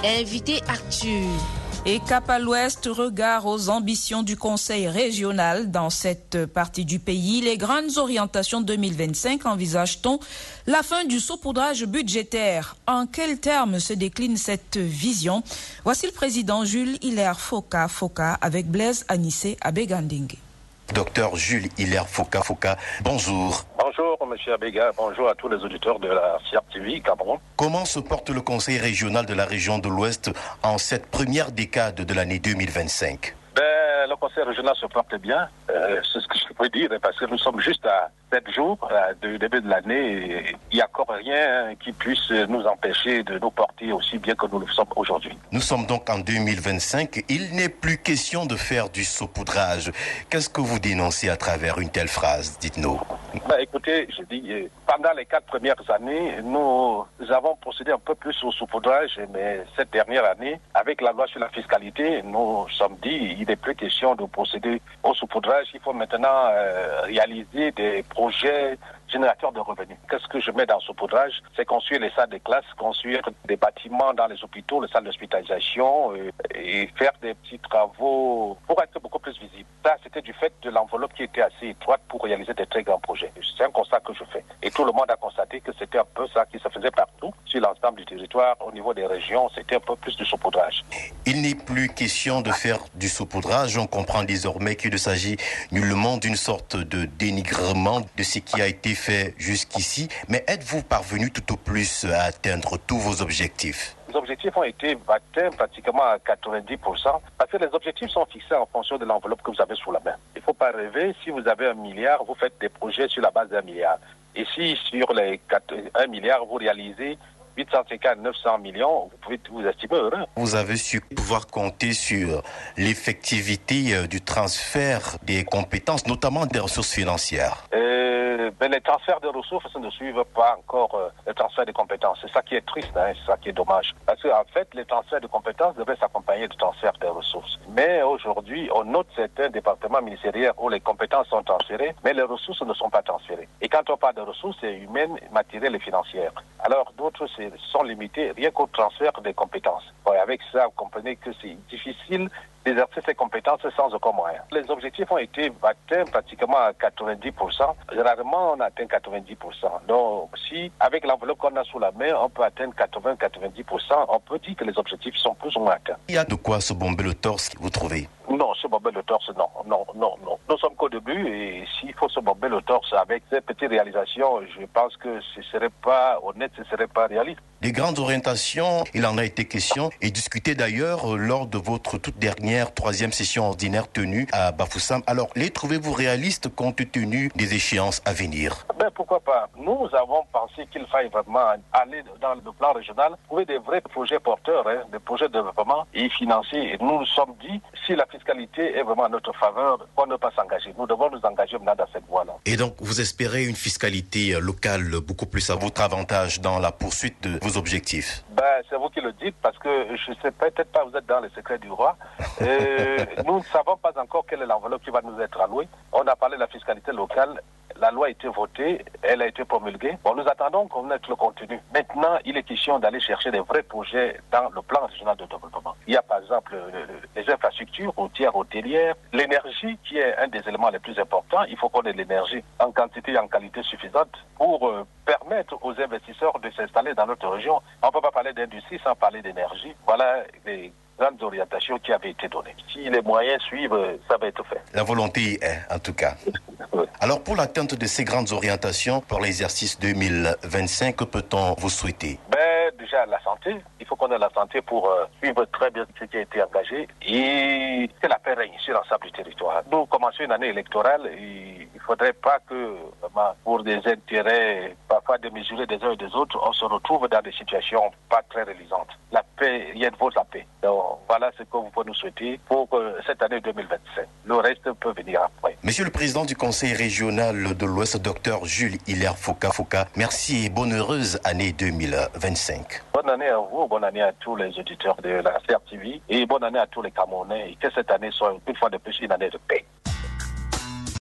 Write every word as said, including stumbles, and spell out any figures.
Invité Actu. Et cap à l'ouest, regard aux ambitions du Conseil régional dans cette partie du pays. Les grandes orientations deux mille vingt-cinq envisage-t-on la fin du saupoudrage budgétaire? En quels termes se décline cette vision? Voici le président Jules Hilaire Foka Foka avec Blaise Anissé Abegandingue. Docteur Jules Hilaire Foka Foka, bonjour. Bonjour M. Abega, bonjour à tous les auditeurs de la C R T V Cameroun. Comment se porte le Conseil régional de la région de l'Ouest en cette première décade de l'année deux mille vingt-cinq? Ben, le Conseil régional se porte bien, euh, c'est ce que je peux dire, parce que nous sommes juste à sept jours euh, du début de l'année. Il n'y a encore rien qui puisse nous empêcher de nous porter aussi bien que nous le sommes aujourd'hui. Nous sommes donc en deux mille vingt-cinq. Il n'est plus question de faire du saupoudrage. Qu'est-ce que vous dénoncez à travers une telle phrase? Dites-nous. Ben, écoutez, je dis, pendant les quatre premières années, nous avons procédé un peu plus au saupoudrage, mais cette dernière année, avec la loi sur la fiscalité, nous sommes dit il n'est plus question de procéder au saupoudrage. Il faut maintenant euh, réaliser des projets générateurs de revenus. Qu'est-ce que je mets dans ce saupoudrage? C'est construire les salles de classe, construire des bâtiments dans les hôpitaux, les salles d'hospitalisation euh, et faire des petits travaux pour être beaucoup plus visible. Ça, c'était du fait de l'enveloppe qui était assez étroite pour réaliser des très grands projets. C'est un constat que je fais. Et tout le monde a constaté que c'était un peu ça qui se faisait partout, sur l'ensemble du territoire, au niveau des régions, c'était un peu plus du saupoudrage. Il n'est plus question de faire du saupoudrage. On comprend désormais qu'il ne s'agit nullement d'une sorte de dénigrement de ce qui a été fait jusqu'ici. Mais êtes-vous parvenu tout au plus à atteindre tous vos objectifs? Les objectifs ont été atteints pratiquement à quatre-vingt-dix pour cent parce que les objectifs sont fixés en fonction de l'enveloppe que vous avez sous la main. Il ne faut pas rêver, si vous avez un milliard, vous faites des projets sur la base d'un milliard. Et si sur les un milliard, vous réalisez huit cent cinquante, neuf cents millions, vous pouvez vous estimer heureux. Vous avez su pouvoir compter sur l'effectivité du transfert des compétences, notamment des ressources financières. Euh, ben les transferts de ressources ne suivent pas encore euh, les transferts de compétences. C'est ça qui est triste, hein, c'est ça qui est dommage. Parce qu'en fait, les transferts de compétences devraient s'accompagner de transferts de ressources. Mais aujourd'hui, on note certains départements ministériels où les compétences sont transférées, mais les ressources ne sont pas transférées. Et quand on parle de ressources, c'est humaines, matérielles et financières. Alors d'autres sont limités rien qu'au transfert des compétences. Ouais, avec ça, vous comprenez que c'est difficile d'exercer ces compétences sans aucun moyen. Les objectifs ont été atteints pratiquement à quatre-vingt-dix pour cent. Généralement, on atteint quatre-vingt-dix pour cent. Donc, si avec l'enveloppe qu'on a sous la main, on peut atteindre quatre-vingts à quatre-vingt-dix pour cent, on peut dire que les objectifs sont plus ou moins atteints. Il y a de quoi se bomber le torse, vous trouvez? Non, se bomber le torse, non, non, non, non. Nous sommes qu'au début et s'il faut se bomber le torse avec ces petites réalisations, je pense que ce ne serait pas honnête, ce ne serait pas réaliste. Des grandes orientations, il en a été question et discuté d'ailleurs lors de votre toute dernière troisième session ordinaire tenue à Bafoussam. Alors, les trouvez-vous réalistes compte tenu des échéances à venir? Ben, pourquoi pas? Nous avons pensé qu'il faille vraiment aller dans le plan régional, trouver des vrais projets porteurs, hein, des projets de développement et financiers. Et nous nous sommes dit, si la fiscalité est vraiment en notre faveur, on ne peut pas s'engager. Nous devons nous engager maintenant dans cette voie-là. Et donc, vous espérez une fiscalité locale beaucoup plus à votre avantage dans la poursuite de vos objectifs? Ben, c'est vous qui le dites parce que je ne sais peut-être pas, vous êtes dans les secrets du roi. Euh, nous ne savons pas encore quelle est l'enveloppe qui va nous être allouée. On a parlé de la fiscalité locale. La loi a été votée, elle a été promulguée. Bon, nous attendons qu'on ait le contenu. Maintenant, il est question d'aller chercher des vrais projets dans le plan régional de développement. Il y a par exemple les infrastructures routières, hôtelières, l'énergie qui est un des éléments les plus importants. Il faut qu'on ait l'énergie en quantité et en qualité suffisante pour euh, permettre aux investisseurs de s'installer dans notre région. On ne peut pas parler d'industrie sans parler d'énergie. Voilà les grandes orientations qui avaient été données. Si les moyens suivent, ça va être fait. La volonté est, en tout cas. Oui. Alors, pour l'atteinte de ces grandes orientations pour l'exercice deux mille vingt-cinq, que peut-on vous souhaiter? Ben, déjà, la santé. Il faut qu'on ait la santé pour euh, suivre très bien ce qui a été engagé et que la paix règne sur l'ensemble du territoire. Nous commençons une année électorale et il ne faudrait pas que, vraiment, pour des intérêts parfois démesurés des uns et des autres, on se retrouve dans des situations pas très réalisantes. La paix, rien ne vaut la paix. Donc, voilà ce que vous pouvez nous souhaiter pour euh, cette année deux mille vingt-cinq. Le reste peut venir après. Monsieur le Président du Conseil régional de l'Ouest, Docteur Jules Hilaire Foka Foka, merci et bonne heureuse année deux mille vingt-cinq. Bonne année à vous, bonne année à tous les auditeurs de la C R T V et bonne année à tous les Camerounais et que cette année soit une fois de plus une année de paix.